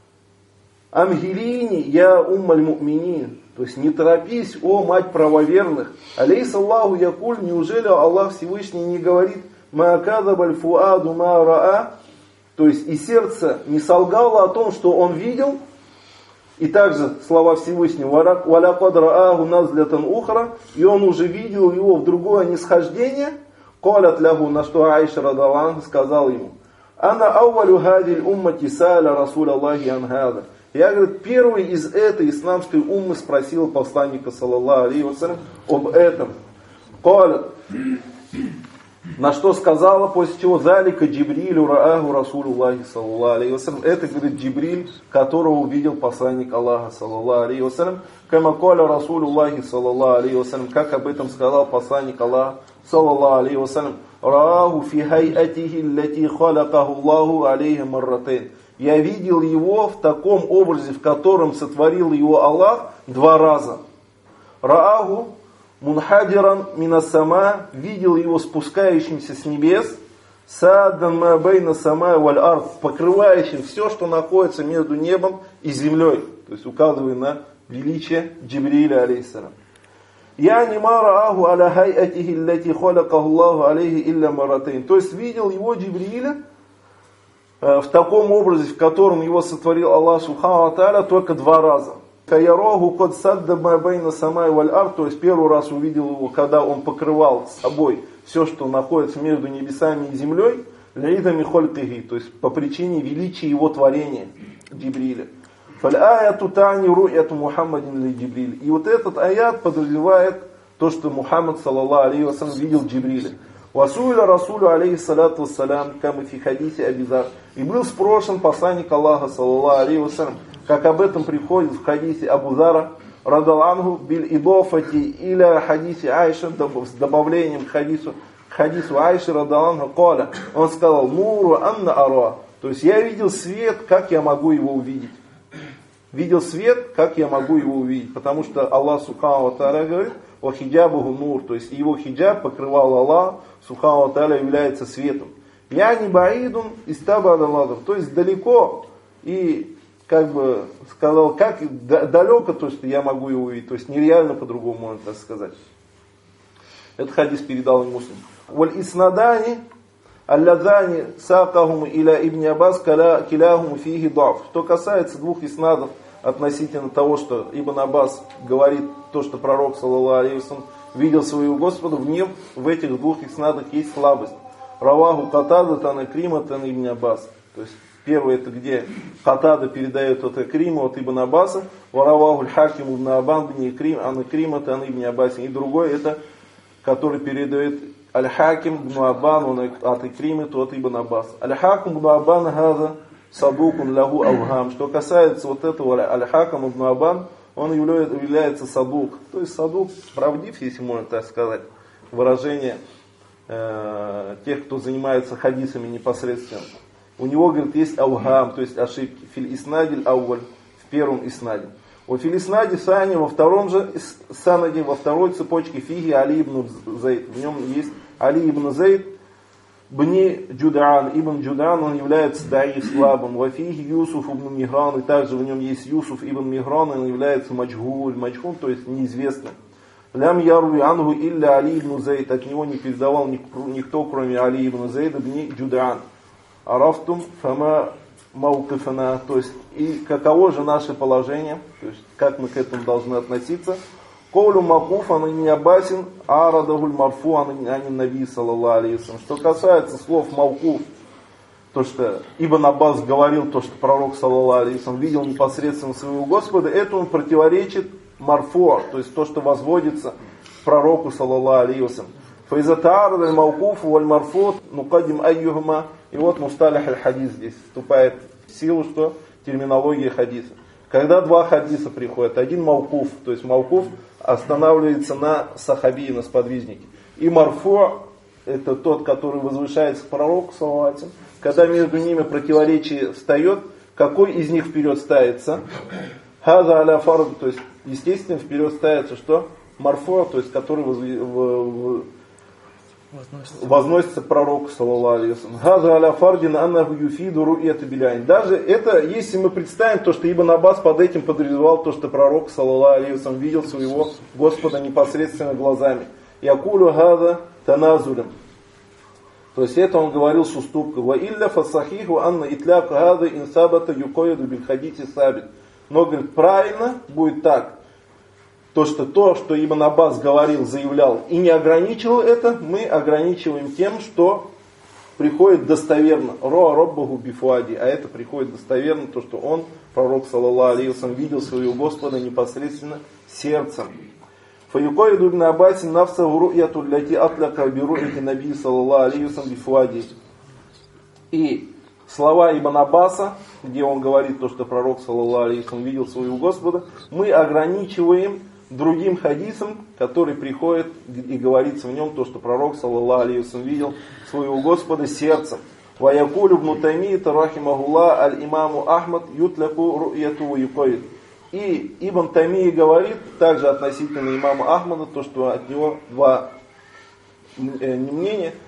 «Амгилини, я уммаль му'минин». То есть не торопись, о мать правоверных. Алейс Аллаху якуль, неужели Аллах Всевышний не говорит, «Ма кадабаль фуаду ма раа». То есть и сердце не солгало о том, что он видел. И также слова Всевышнего, «Валякад рааху назлятан ухра», и он уже видел его в другое нисхождение. Калят лягу, на что Аиша радаллаху сказал ему, «Ана ауалю хадиль уммати сааля Расуль Аллахи анхада». Я, говорит, первый из этой исламской уммы спросил посланника, саллаллаху алейхи вассалям, об этом. Калят, на что сказала, после чего залика Джибрилю рааху Расуль Аллахи, саллаллаху алейхи вассалям. Это, говорит, Джибриль, которого увидел посланник Аллаха, саллаллаху алейхи вассалям. Кама каля Расуль Аллахи, саллаллаху алейхи вассалям. Как об этом сказал посланник Аллаха, саллаллаху алейхи вассалям. Рааху фи хайатихи лати халакаху Аллаху алейхи марратейн. Я видел его в таком образе, в котором сотворил его Аллах два раза. Рааху мунхадиран минасама, видел его спускающимся с небес, саадан ма бейна сама валь ард, покрывающим все, что находится между небом и землей. То есть указывая на величие Джибриля алейхиссалям. Я не марааху аля хайатихи лати халакаху Аллаху алейхи илля маратейн. То есть видел его Джибриля в таком образе, в котором его сотворил Аллах Субхану ва Тааля, только два раза. Каяраху код садда ма байна самай валь ард. То есть первый раз увидел его, когда он покрывал собой все, что находится между небесами и землей, лидами холькихи, то есть по причине величия его творения Джибриля. Фаль-аяту тани ру'яту Мухаммадин ли Джибриль. И вот этот аят подразумевает то, что Мухаммад, саллаллаху алейхи ва саллям, видел Джибриля. Васуиля Расулю алейхиссалату вассалям, кама фи хадисе Аби Зар. И был спрошен посланник Аллаха, саллаллаху алейхи ва саллям, как об этом приходит в хадисе Абу Зара, радаллаху биль идофати иля хадисе Айша, с добавлением к хадису, к хадису Айши, радаллаху каля. Он сказал: нуру анна ара. То есть я видел свет, как я могу его увидеть. Видел свет, как я могу его увидеть. Потому что Аллах Субхану ва Тааля говорит: «Ва хиджабуху нур». То есть его хиджаб покрывал Аллах Субхану ва Тааля, является светом. Я не баидун истабадалладов. То есть далеко, и как бы сказал, как далеко, то, что я могу его увидеть. То есть нереально по-другому можно так сказать. Этот хадис передал им Муслим. Валь иснадани аллазани сакахум иля ибн Аббас киляхум фихи даф. Что касается двух иснадов относительно того, что Ибн Аббас говорит то, что пророк, саллаллаху алейхи ва саллям, видел своего Господа, в нем, в этих двух иснадах есть слабость. Раваху Катада тан Икрима тан Ибн Аббас. То есть первое, это где Катада передает от Икрима, от Ибн Аббаса, Вараваху Хаким ибн Абан бни Икрим ан Икрима тан Ибн Аббас. И другой, это который передает Аль-Хаким ибн Абан, он от Икримы, то от Ибн Аббас. Аль-Хаким ибн Абан хаза садукун лаху авгам. Что касается вот этого Аль-Хаким ибн Абан, он является садук. То есть садук правдив, если можно так сказать. Выражение э, тех, кто занимается хадисами непосредственно. У него, говорит, есть авгам, то есть ошибки. Филь иснадиль ауаль, в первом иснаде. У филиснади сани, во втором же санаде, во второй цепочке фиги Али ибн Зейд. В нем есть Али ибн Зейд, бни Джудаан. Ибн Джудаан, он является даиф слабым. Во фиги Юсуф ибн Мигран, и также в нем есть Юсуф ибн Мигран, он является маджгуль, маджгуль, то есть неизвестным. Лям ярви ангу илля Али ибн Зейд, от него не передавал никто, кроме Али ибн Зейда, бни Джудаан. Арафтум фама маукифана, то есть и каково же наше положение, то есть как мы к этому должны относиться. Коулю макуф ан ибн Аббасин арадахуль марфу ан наби саллаллаху алейхи ва саллям. Что касается слов маукуф, то что Ибн Аббас говорил, то что пророк саллаллаху алейхи ва саллям видел непосредственно своего Господа, это он противоречит марфу, то есть то, что возводится к пророку саллаллаху алейхи ва саллям. Фаизатаар аль маукуф валь марфу нукадим айюхма. И вот мусталих аль-хадис здесь вступает в силу, что терминология хадиса. Когда два хадиса приходят, один маукуф, то есть маукуф останавливается на сахаби, на сподвижнике. И марфу, это тот, который возвышается к пророку, саллаллаху алейхи ва саллям. Когда между ними противоречие встает, какой из них вперед ставится? Хаза аля фард, то есть естественно вперед ставится что? Марфу, то есть который возвышается. Возносится. Возносится к пророку, саллаллаху алейхи ва саллям. Газа аля фардин аннаху юфиду ру'ята биляйн. Даже это, если мы представим то, что Ибн Аббас под этим подразумевал то, что пророк, саллаллаху алейхи ва саллям, видел своего Господа непосредственно глазами. Якулю газа таназулем. То есть это он говорил с уступкой. Ва илля фасахиху анна итляк газа инсабата юкоиду биль хадити сабит. Но, говорит, правильно будет так. То, что то, что Ибн Аббас говорил, заявлял и не ограничивал это, мы ограничиваем тем, что приходит достоверно. Роа роббаху бифуади. А это приходит достоверно, то, что он, пророк, саллаллаху алейхи ва саллям, видел своего Господа непосредственно сердцем. Фаюкоиду ибн Аббасин нафсаху ру'яту ляти атляка биру'яти наби саллаллаху алейхи ва саллям бифуади. И слова Ибн Аббаса, где он говорит то, что пророк, саллаллаху алейхи ва саллям, видел своего Господа, мы ограничиваем другим хадисом, который приходит и говорится в нем то, что пророк, саллаллаху алейхи ва саллям, видел своего Господа сердцем. Ва якулю ибн Таймийя рахимахуллах аль-имаму Ахмад ютляку ру'яту ва юкоид. И Ибн Таймийя говорит, также относительно имама Ахмада, то, что от него два мнения,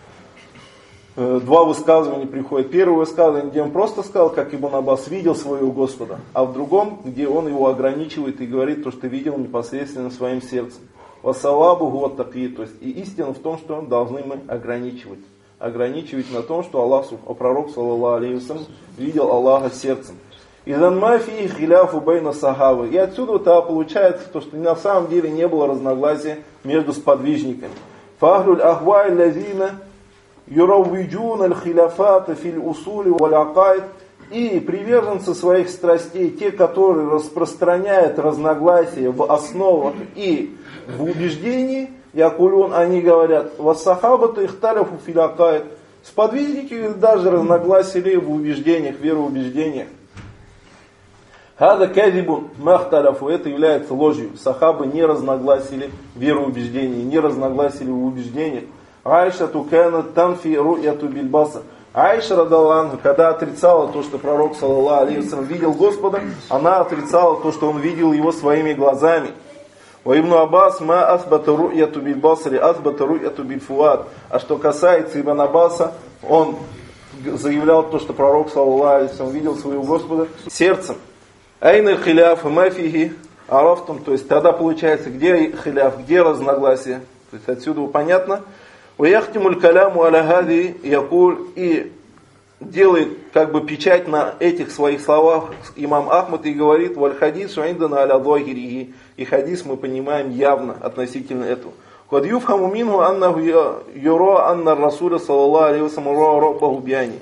два высказывания приходят. Первое высказывание, где он просто сказал, как Ибн Аббас видел своего Господа, а в другом, где он его ограничивает и говорит то, что видел непосредственно своим сердцем. Вассалабу гуа таки, то есть и истина в том, что должны мы ограничивать. Ограничивать на том, что Аллах, пророк, саллаллаху алейхи вассалям, видел Аллаха сердцем. Изан мафи хиляфу бейна сахабы. И отсюда-то получается то, что на самом деле не было разногласия между сподвижниками. Фахлюль ахвай лазина юраввиджун аль-хиляфата филь усули валь-акайд. И приверженцы своих страстей, те, которые распространяют разногласия в основах и в убеждении, якулюн, они говорят, вассахабата ихталяфу филь акайд. Сподвижники даже разногласили в убеждениях, вероубеждениях. Хада кадибун махталяфу, это является ложью. Сахабы не разногласили в вероубеждении, не разногласили в убеждениях. Айша тукана танфи ру'яту бильбаса. Айша радаллаху, когда отрицала то, что пророк саллаллаху алейхи вассалям видел Господа, она отрицала то, что он видел его своими глазами. Ва ибн Аббас ма асбата ру'яту бильбасари асбата ру'яту бильфуад. А что касается Ибн Аббаса, он заявлял то, что пророк саллаллаху алейхи вассалям видел своего Господа сердцем. Айна хиляф мафихи арафтум, то есть тогда получается, где хиляф, где разногласия. То есть отсюда понятно. Уяхтимуль каляму аля хади якуль, и делает как бы печать на этих своих словах имам Ахмад и говорит: валь хадис шайндана аля зохириhi, и хадис мы понимаем явно относительно этого. Кад юфхаму минху аннаху юра анна расуля саллаллаху алейхи вассалям ра раббаху бияни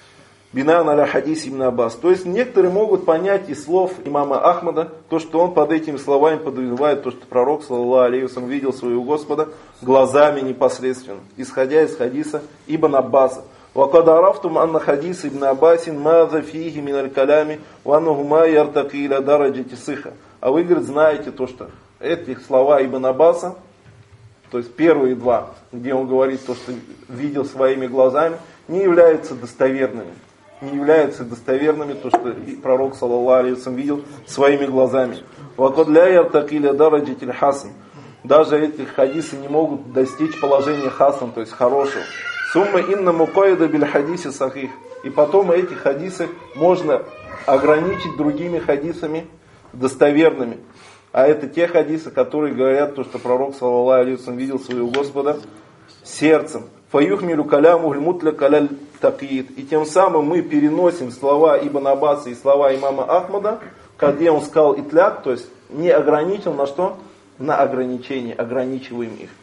бинан аля хадис ибн Аббас. То есть некоторые могут понять из слов имама Ахмада то, что он под этими словами подразумевает то, что пророк саллаллаху алейхи вассалям видел своего Господа глазами непосредственно, исходя из хадиса ибн Аббаса. وقد عرفتم أن حديث ابن عباس ماذا فيه من الكلام وأنه ما يرتقي إلى درجة الصحة. А вы, говорит, знаете то, что эти слова ибн Аббаса, то есть первые два, где он говорит то, что видел своими глазами, не являются достоверными. Не являются достоверными то, что пророк саллаллаху алейхи вассалям видел своими глазами. وقد لا يرتقي إلى درجة الحسن. Даже эти хадисы не могут достичь положения хасан, то есть хорошего. Сумма инна мукайда биль хадиси сахих. И потом эти хадисы можно ограничить другими хадисами достоверными. А это те хадисы, которые говорят, то, что пророк саллаллаху алейхи вассалям видел своего Господа сердцем. Фаюхмилю каляму гульмутля каляль такиит. И тем самым мы переносим слова Ибн Аббаса и слова имама Ахмада, где он сказал итляк, то есть не ограничил на что? На ограничение, ограничиваем их.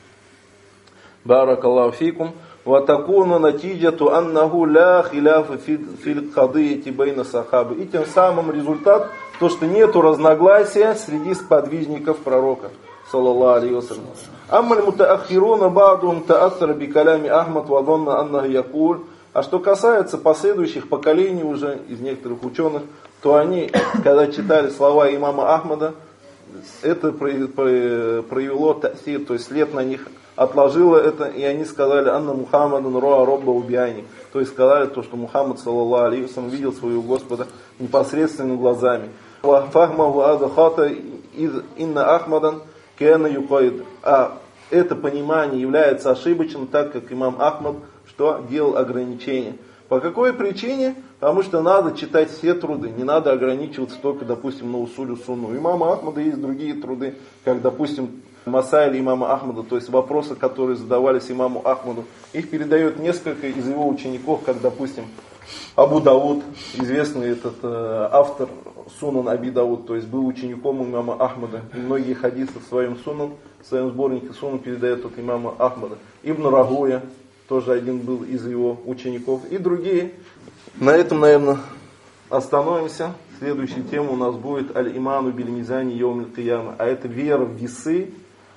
Баракаллаху фикум. وَتَكُونُ نَتِيجَةُ أَنَّهُ لَا خِلَافَ فِي الْقَضِيَّةِ بَيْنَ الصَّحَابَةِ. И тем самым результат, то, что нету разногласия среди сподвижников пророка, саллаллаху алейхи вассалям. أَمَّا الْمُتَأَخِّرُونَ بَعْضُهُمْ تَأَثَّرَ بِكَلَامِ أَحْمَدَ وَظَنَّ أَنَّهُ يَقُولُ. А что касается последующих поколений уже из некоторых ученых, то они, когда читали слова имама Ахмада, это проявило та'сир, то есть след на них отложило это, и они сказали: «Анна Мухаммадан роа робба убияни». То есть сказали то, что Мухаммад саллаллаху алейхи вассалям видел своего Господа непосредственно глазами. Фахмаху ада хата из инна Ахмадан кена юкаид. А это понимание является ошибочным, так как имам Ахмад что делал ограничения. По какой причине? Потому что надо читать все труды, не надо ограничиваться только, допустим, на усулю сунну. У имама Ахмада есть другие труды, как, допустим, Масайль имама Ахмада, то есть вопросы, которые задавались имаму Ахмаду. Их передает несколько из его учеников, как, допустим, Абу Дауд, известный этот э, автор Сунан Аби Дауд, то есть был учеником имама Ахмада. И многие хадисы в своем Сунан, в своем сборнике Сунан передает от имама Ахмада. Ибн Рагуя, тоже один был из его учеников, и другие. На этом, наверное, остановимся. Следующая тема у нас будет Аль-Иману биль-Мизани йоум аль-Кияма. А это вера в весы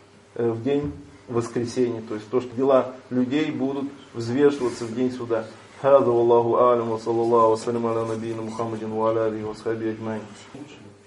в день воскресения. То есть то, что дела людей будут взвешиваться в день суда. Хаза валлаху алям ва саллаллаху ва салям аля набийна Мухаммадин ва аля алихи ва сахби аджмаин.